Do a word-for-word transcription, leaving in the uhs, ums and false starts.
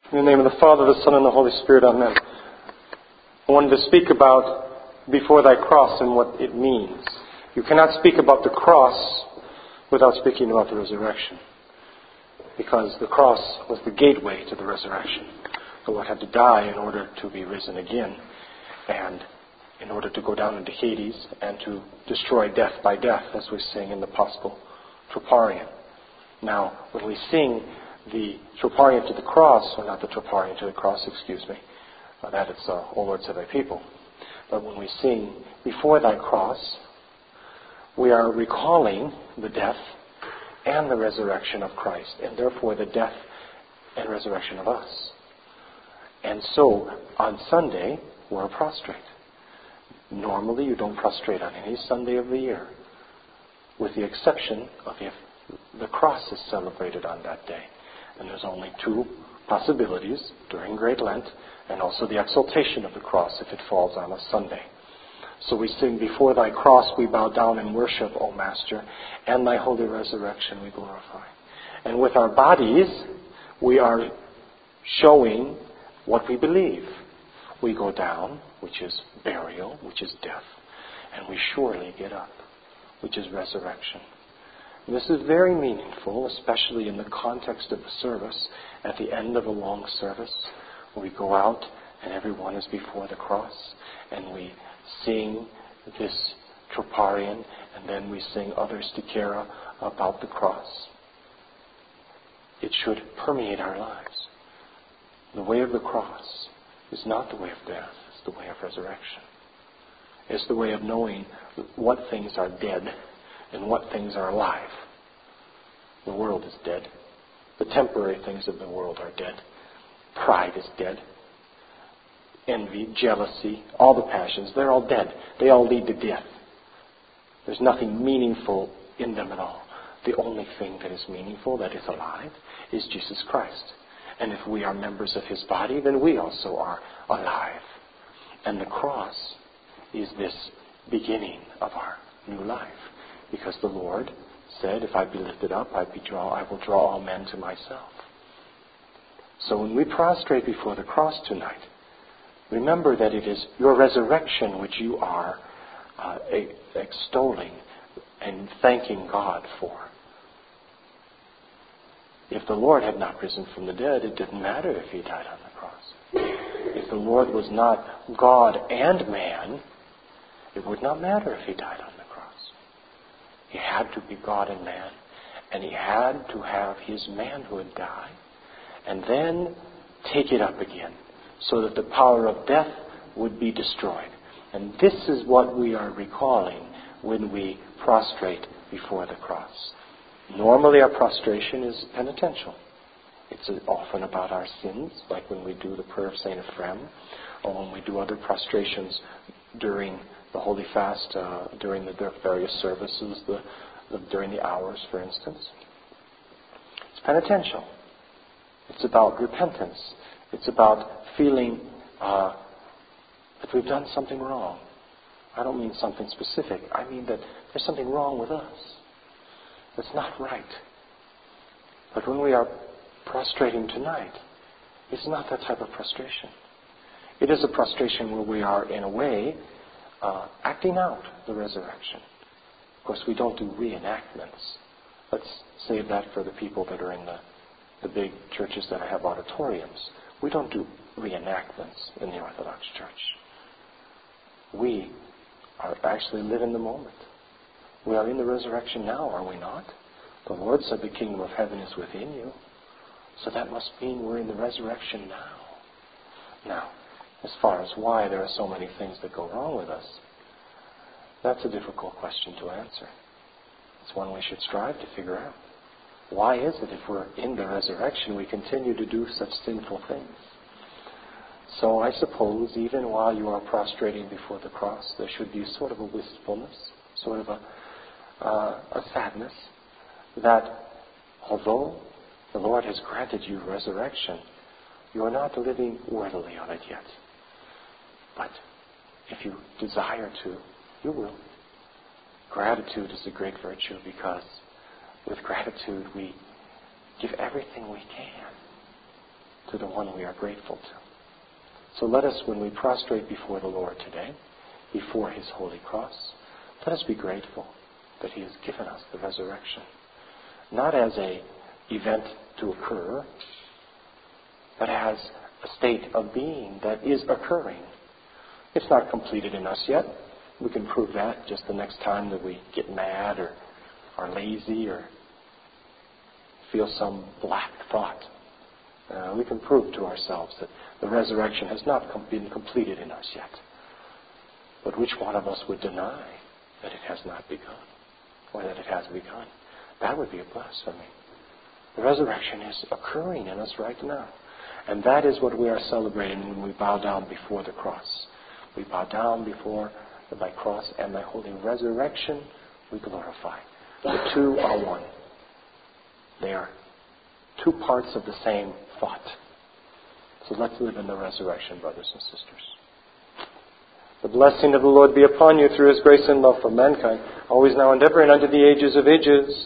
In the name of the Father, the Son, and the Holy Spirit, amen. I wanted to speak about before thy cross and what it means. You cannot speak about the cross without speaking about the resurrection, because the cross was the gateway to the resurrection. The Lord had to die in order to be risen again, and in order to go down into Hades and to destroy death by death, as we sing in the Possible Troparion. Now, when we sing the Troparion to the cross, or not the Troparion to the cross, excuse me, uh, that it's, uh, O Lord, save thy people. But when we sing before thy cross, we are recalling the death and the resurrection of Christ, and therefore the death and resurrection of us. And so, on Sunday, we're prostrate. Normally, you don't prostrate on any Sunday of the year, with the exception of if the cross is celebrated on that day. And there's only two possibilities during Great Lent, and also the exaltation of the cross if it falls on a Sunday. So we sing, before thy cross we bow down and worship, O Master, and thy holy resurrection we glorify. And with our bodies, we are showing what we believe. We go down, which is burial, which is death, and we surely get up, which is resurrection. And this is very meaningful, especially in the context of the service. At the end of a long service, we go out and everyone is before the cross, and we sing this Troparion, and then we sing other stichera about the cross. It should permeate our lives. The way of the cross is not the way of death, it's the way of resurrection. It's the way of knowing what things are dead and what things are alive. The world is dead. The temporary things of the world are dead. Pride is dead. Envy, jealousy, all the passions, they're all dead. They all lead to death. There's nothing meaningful in them at all. The only thing that is meaningful, that is alive, is Jesus Christ. And if we are members of His body, then we also are alive. And the cross is this beginning of our new life. Because the Lord said, if I be lifted up, I, be draw, I will draw all men to myself. So when we prostrate before the cross tonight, remember that it is your resurrection which you are uh, extolling and thanking God for. If the Lord had not risen from the dead, it didn't matter if He died on the cross. If the Lord was not God and man, it would not matter if He died on the cross. He had to be God and man, and He had to have His manhood die, and then take it up again, so that the power of death would be destroyed. And this is what we are recalling when we prostrate before the cross. Normally our prostration is penitential. It's often about our sins, like when we do the prayer of Saint Ephrem, or when we do other prostrations during the Holy Fast, uh, during the various services, the, the, during the hours, for instance. It's penitential. It's about repentance. It's about feeling uh, that we've done something wrong. I don't mean something specific. I mean that there's something wrong with us. It's not right. But when we are prostrating tonight, it's not that type of prostration. It is a prostration where we are, in a way, uh, acting out the resurrection. Of course, we don't do reenactments. Let's save that for the people that are in the, the big churches that have auditoriums. We don't do reenactments in the Orthodox Church. We are actually live in the moment. We are in the resurrection now, are we not? The Lord said the kingdom of heaven is within you. So that must mean we're in the resurrection now. Now, as far as why there are so many things that go wrong with us, that's a difficult question to answer. It's one we should strive to figure out. Why is it if we're in the resurrection we continue to do such sinful things? So I suppose even while you are prostrating before the cross, there should be sort of a wistfulness, sort of a, uh, a sadness, that although the Lord has granted you resurrection, you are not living worthily of it yet. But if you desire to, you will. Gratitude is a great virtue, because with gratitude we give everything we can. to the one we are grateful to. So let us, when we prostrate before the Lord today, before His holy cross, let us be grateful that He has given us the resurrection. Not as a event to occur, but as a state of being that is occurring. It's not completed in us yet. We can prove that just the next time that we get mad or are lazy or feel some black thought. Uh, we can prove to ourselves that the resurrection has not com- been completed in us yet. But which one of us would deny that it has not begun, or that it has begun? That would be a blasphemy. The resurrection is occurring in us right now. And that is what we are celebrating when we bow down before the cross. We bow down before thy cross and thy holy resurrection we glorify. The two are one. They are two parts of the same thought. So let's live in the resurrection, brothers and sisters. The blessing of the Lord be upon you through His grace and love for mankind, always now and ever and unto the ages of ages.